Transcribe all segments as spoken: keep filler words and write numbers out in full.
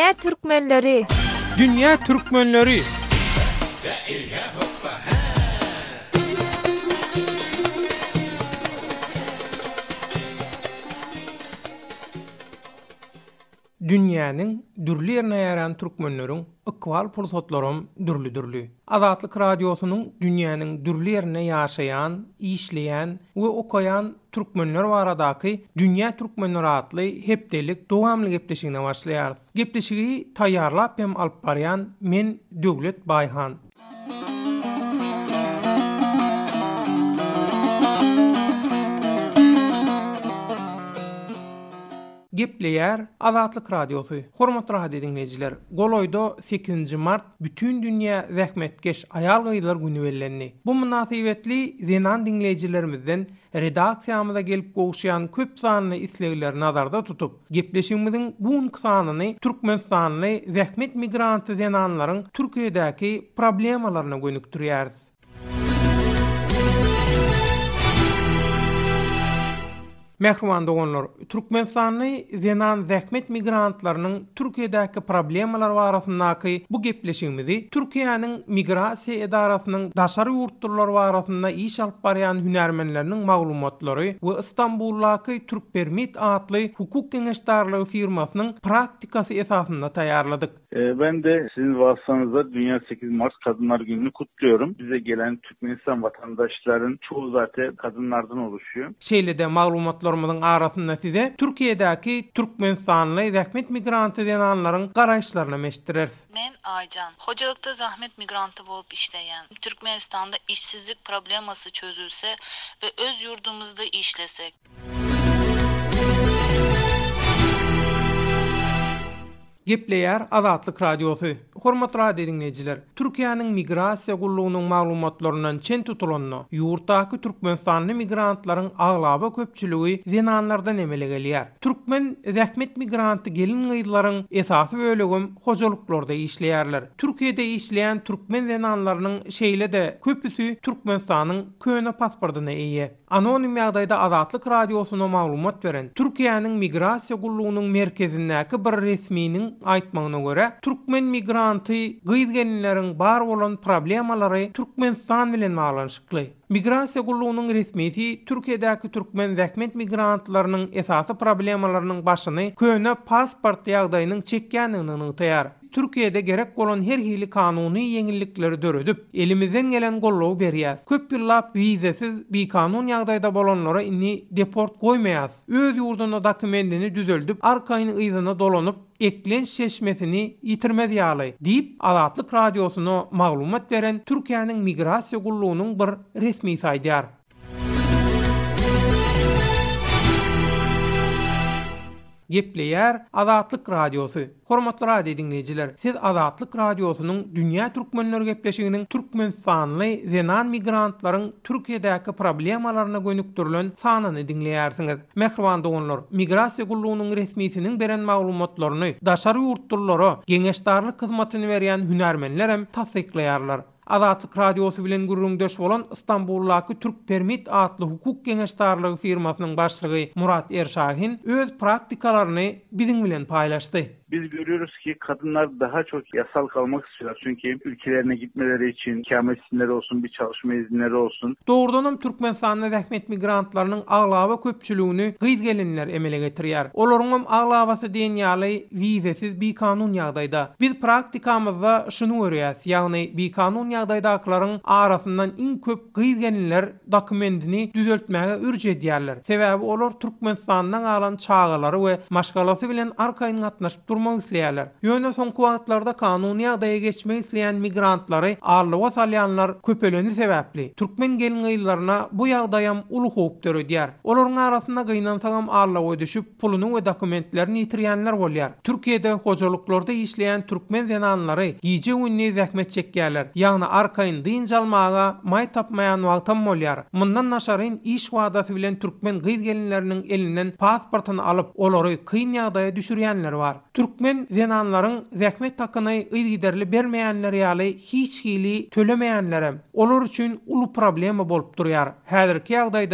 Dünya Türkmenleri. Dünya Türkmenleri. Dünýäniň dürli ýerine ýaran türkmenleriň ikwal pursatlarym dürli-dürli. Azatlyk radiosynyň dünýäniň dürli ýerine ýaşaýan, işleýän we okaýan türkmenler baradaky Dünýä Türkmenleri adly hepdelik dowamly gepleşigine başlaýar. Gepleşigi taýýarlap hem alyp barýan men Döwlet Baýhan. Gepleýär Azatlyk radiosu. Hormatly radio dinleýijiler, Goloýda sekizinji mart bütün dünýä zähmetkeş aýal gyýlar güni bellenli. Bu münasibetli zenan dinleýijilerimizden redaksiýamyza gelip gowşaýan köp sanly islegler nazarda tutup, gepleşigimiziň bu sanyny Türkmenistanyny zähmet migranty zenanlaryň Türkiýedäki problemalaryna gönükdirýär. Mehriban dogonlar, Türkmenistanyny zenan zähmet migrantlarynyň Türkiýedäki problemlar barasyndaky bu gepleşigimizi Türkiýanyň migrasiýa edarasynyň daşary ýurtlar barasynda iş alyp barýan hünärmenleriniň maglumatlary we Istanbuldaky Türkpermit adly hukuk geňeşdarlygy firmasynyň praktikasy esasynda taýýarladyk. E, ben de sizin vasıtanızda Dünya sekiz Mart Kadınlar Günü'nü kutluyorum. Bize gelen Türkmenistan vatandaşların çoğu zaten kadınlardan oluşuyor. Şeýlede maglumatlarymyzyň arasynda size Türkiýedäki Türkmenistanly zähmet migranty denanlaryň garaýşlaryna meşdireriz. Men Aycan, hojalykda zahmet migrantı bolup işleyen, Türkmenistan'da işsizlik probleması çözülse ve öz yurdumuzda işlesek. Gepleýär Azatlyk radiosu. Hormatly radio dinleýijiler, Türkiýanyň migrasiýa gullugynyň maglumatlarynyň çen tutulanny, ýurtdaky Türkmenistanly migrantlaryň aglaba köpçüligi zenanlardan emele gelýär. Türkmen zähmet migranty gelin gyýlaryň esasy bölegi hojalyklarda işleýärler. Türkiýede işleýän türkmen zenanlarynyň şeýle-de köpüsi Türkmenistanyň köne pasportyna eýe. Anonim ýagdaýda Azatlyk radiosyna maglumat beren Türkiýanyň migrasiýa gullugynyň merkezindäki bir resminiň aýtmagyna görä, türkmen migranty gyýdgenleriň bar bolan problemalary Türkmenistan bilen baglanyşykly. Migrasiýa gullugynyň resmisi Türkiýedäki türkmen zähmet migrantlarynyň esasy problemalarynyň başyny köne pasport ýagdaýynyň çekýänligini taýýar. Türkiýede gerek bolan her hili kanuny ýeňillikleri döredip, elimizden gelen gollugy berýär. Köp ýyllap wizasiz bir kanun ýagdaýda bolanlara inni deport goýmaýas. Öz ýurduna dokumentini düzeldip, arkaýyny ýzyna dolanyp, eklen şeşmesini ýitirmez ýaly diýip Azatlyk radiosyna maglumat beren Türkiýanyň migrasiýa gullugynyň bir resmi saýdýar. Gepleýär Azatlyk radiosu. Hormatly radio dinleýijiler, siz Azatlyk radiosynyň Dünýä Türkmenleri gepleşiginiň Türkmenistanly zenan migrantlaryň Türkiýedäki problemalaryna gönüktirilen sanyny dinleýärsiňiz. Mehriban dogonlar, migrasiýa gullugynyň resmisiniň beren maglumatlaryny daşary ýurtlara geňeşdarlyk hyzmatyny berýän hünärmenler hem tasdiklaýarlar. Azatlyk radiosu bilen gurrundaş bolan Istanbuldaky Türkpermit adly hukuk geňeşdarlygy firmasynyň başlygy Murat Erşahin öz praktikalaryny biziň bilen paýlaşdy. Biz görüyoruz ki kadınlar daha çok yasal kalmak istiyorlar. Çünkü ülkelerine gitmeleri için ikamet izinleri olsun, bir çalışma izinleri olsun. Doğrudanam Türkmenistan'da zähmet migrantlarının aglaba köpçülüğünü gyz gelinler emele getirýär. Olaryň aglabasy diýen ýaly wizasiz bir kanun ýagdaýda. Biz praktikamyzda şunu görýäs, ýagny bir kanun ýagdaýdaklaryň arasyndan iň köp gyz gelinler dokumentini düzeltmäge ürje edýärler. Sebäbi olar Türkmenistandan alan çağalary we maşgalasy bilen arkaýyn gatnaşyp durmak isleýärler. Ýöne soňky wagtlarda kanuny ýagdaýa geçmek isleýän migrantlary arlyga salýanlar köpeleni sebäpli. Türkmen gelin gyýlaryna bu ýagdaýam uly howp döredýär. Olaryň arasynda gyýnansaňam arlyga düşüp puluny we dokumentlerini ýitirýänler bolýar. Türkiýede hojalyklarda işleýän türkmen zenanlary giýje günni zähmet çekýärler. Ýagny arkaýyn dynj almaga may tapmaýan wagtam bolýar. Mundan naşaryn iş wadasy bilen türkmen gyz gelinleriniň elinden pasportyny alyp olary kyn ýagdaýa düşürýänler bar. Türkmen zenanlaryň zähmet hakyny ýygyderli bermeýänler ýaly hiç hili tölemeýänlerem olar üçin uly problema bolup durýar. Häzirki ýagdaýda diýip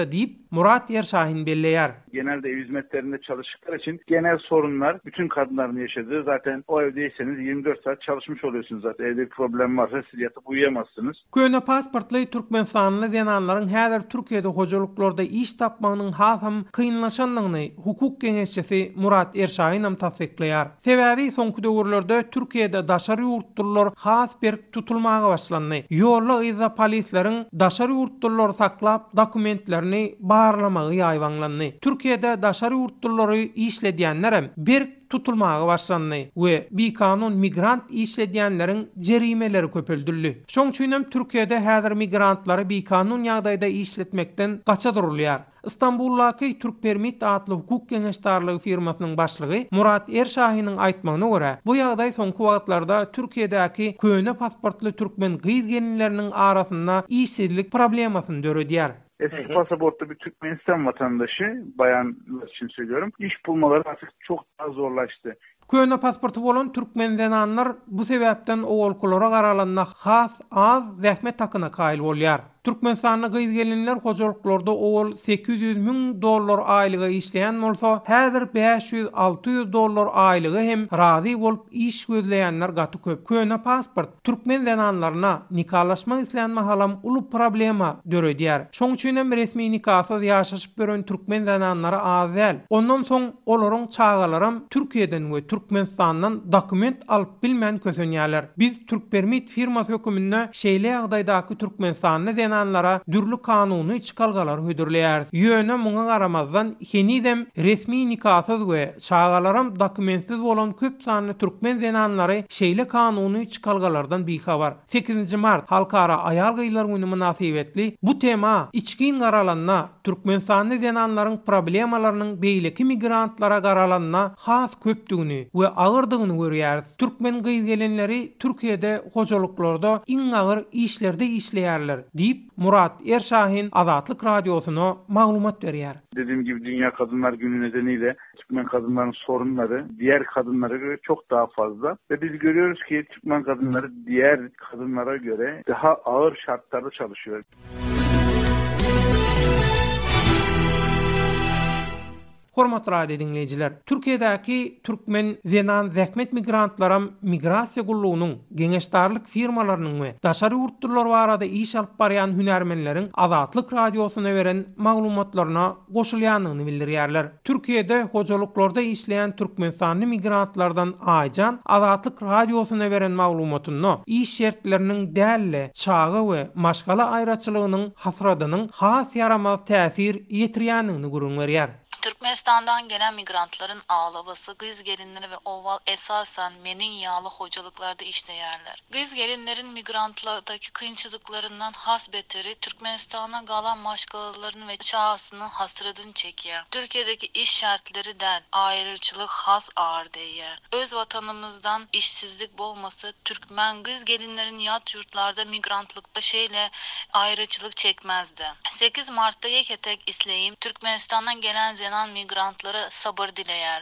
Murat Erşahin belleýär. Genelde ev hizmetlerinde çalıştıkları için genel sorunlar bütün kadınların yaşadığı. Zaten o evdeyseniz yirmi dört saat çalışmış oluyorsunuz zaten. Evde bir problem varsa siz yatıp uyuyamazsınız. Köne pasportly Türkmenistanly denanlaryň häzir Türkiýede hojalyklarda iş tapmagynyň hasam kynlaşanlygyny hukuk geňeşçisi Murat Erşahin hem tasdikleýär. Sebäbi soňky döwürlerde Türkiýede daşary ýurtlar has bir tutulmaga başlandy. Ýolly iza polisleriň daşary ýurtlar saklap dokumentlerini barlamagy ýaýwanlandy. Türkiýede daşary ýurtlary işledýänler bir tutulmaga başlandy we bir kanun migrant işledýänleriň jerimeleri köpeldirdi. Şoň üçin hem Türkiýede häzir migrantlary bir kanun ýagdaýda işletmekden gaça durulýar. İstanbul'daki Türk Permit adlı hukuk geňeşdarlygy firmasynyň başlygy Murat Erşahiniň aýtmagyna görä, bu ýagdaý soňky wagtlarda Türkiýedäki köne pasportly türkmen gyz gelinleriniň arasynda işsizlik problemasyny döredýär. Eski pasaportlu bir Türkmenistan vatandaşı, bayanlar için söylüyorum, iş bulmaları artık çok daha zorlaştı. Köne pasportu bolan türkmen denanlar bu sebäpden owalkulara garalanmak has az zähmet takyna kaýyl bolýar. Türkmenistanly gyz gelinler hojalyklarda owal sekiz yüz miň dollar aýlyga işleýän bolsa, häzir beş yüz alty yüz dollar aýlyga hem razy bolup iş gözleýänler gaty köp. Köne pasport türkmen denanlaryna nikahlaşmak islenme halam uly problema döredýär. Şoň üçin hem resmi nikahsız ýaşaşyp gören türkmen denanlary az däl. Ondan soň olaryň çagalarym Türkiýeden we Türkmenistandan dokument alyp bilmän kösenýärler. Biz Türk Permit firmasy höküminde şeýle ýagdaýdaky Türkmenistanly denanlara dürli kanuny çykalgalar hödürleýär. Ýöne muňa garamazdan henidem resmi nikahsız we çagalarym dokumentsiz bolan köp sanly türkmen denanlary şeýle kanuny çykalgalardan bihabar. sekizinji mart Halkara aýal gyýlar güni münasibetli bu tema içkin garalanna Türkmenistanly denanlaryň problemalarynyň beýleki migrantlara garalanna has köpdügini we agyrdygyny görýär. Türkmen gyz gelenleri Türkiýede hojalyklarda iň agyr işlerde işleýärler diýip Murat Erşahin Azatlyk Radiosu'na maglumat berýär. Dediğim gibi Dünya Kadınlar Günü nedeniyle Türkmen kadınların sorunları diğer kadınlara göre çok daha fazla ve biz görüyoruz ki Türkmen kadınları diğer kadınlara göre daha ağır şartlarda çalışıyor. Hormat radio dinleyijiler, Türkiýedäki türkmen zenan zähmet migrantlaram migrasiýa gullugynyň geňeşdarlyk firmalarynyň we daşary ýurtlar barada iş alyp barýan hünärmenleriň Azatlyk Radiosu'na beren maglumatlaryna goşulýanyny bildirýärler. Türkiýede hojalyklarda işleýän türkmenstanly migrantlardan aýjan Azatlyk Radiosu'na beren maglumatyny iş şertleriniň dälle, çagy we maşgala aýraçylygynyň hasradynyň has yaramaz täsir ýetirýänyni görüňberýär. Türkmenistan'dan gelen migrantların ağlaması, gyz gelinleri ve oval esasen menin yağlı hocalıklarda işleyerler. Gyz gelinlerin migrantlardaki kıyınçılıklarından has beteri Türkmenistan'a galan maşgalalarını ve çağısının hasradını çekiyor. Türkiye'deki iş şartları den ayrıcılık has ağır değer. Öz vatanımızdan işsizlik bolması Türkmen gyz gelinlerin yat yurtlarda migrantlıkta şeyle ayrıcılık çekmezdi. sekiz Mart'ta Yeketek İsleyim Türkmenistan'dan gelen zenan migrantlara sabır dileyer.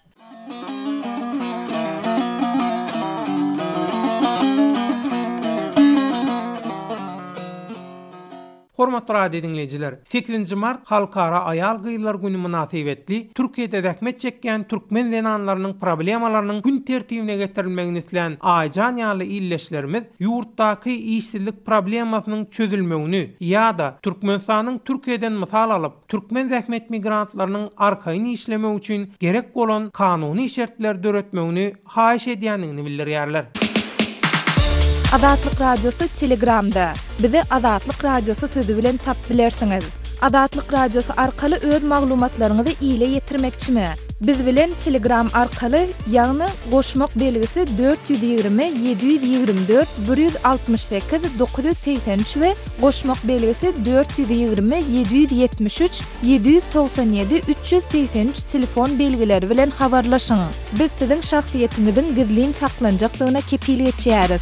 Hormatly radio dinleyijiler, sekizinji mart Halkara aýal gyýlar güni münasibetli Türkiýede zähmet çekýän türkmen denanlarynyň problemalarynyň gün tertibine getirilmegini isleýän aýjan ýaly illeşlerimiz ýurtdaky işsizlik problemasynyň çözülmegini ýa-da Türkmenistanyň Türkiýeden mysal alyp türkmen zähmet migrantlarynyň arkaýyny işlemek üçin gerek bolan kanuny şertler döretmegini haýyş edýänini bildirýärler. Azatlyk Radiosu Telegramda. Bizi Azatlyk Radiosu sözü bilen tap bilersiňiz. Azatlyk Radiosu arkaly öz maglumatlaryňyzy ýyla ýetirmekçimi? Biz bilen Telegram arkaly ýagny goşmak belgisi dört yüz ýygrimi yedi yüz ýygrimi dört bir yüz altmış sekiz dokuz yüz seksen üç we goşmak belgisi dört yüz ýygrimi yedi yüz ýetmiş üç yedi yüz doksan ýedi üç yüz seksen üç telefon belgileri bilen habarlaşyň. Biz siziň şahsiýetiňiziň gizlin saklanjaklygyna kepil etýäris.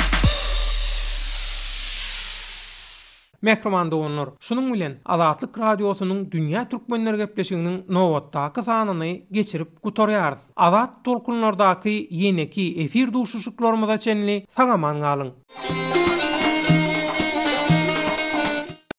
Mehriman doganlar, şunun bilen Azatlyk Radiosu'nun Dünya Türkmenleri gepleşiginiň nowatdaky sanyny geçirip gutarýarys. Azat tolkunlardaky ýeneki efir duşuşuklarymyza çenli sagaman galyň.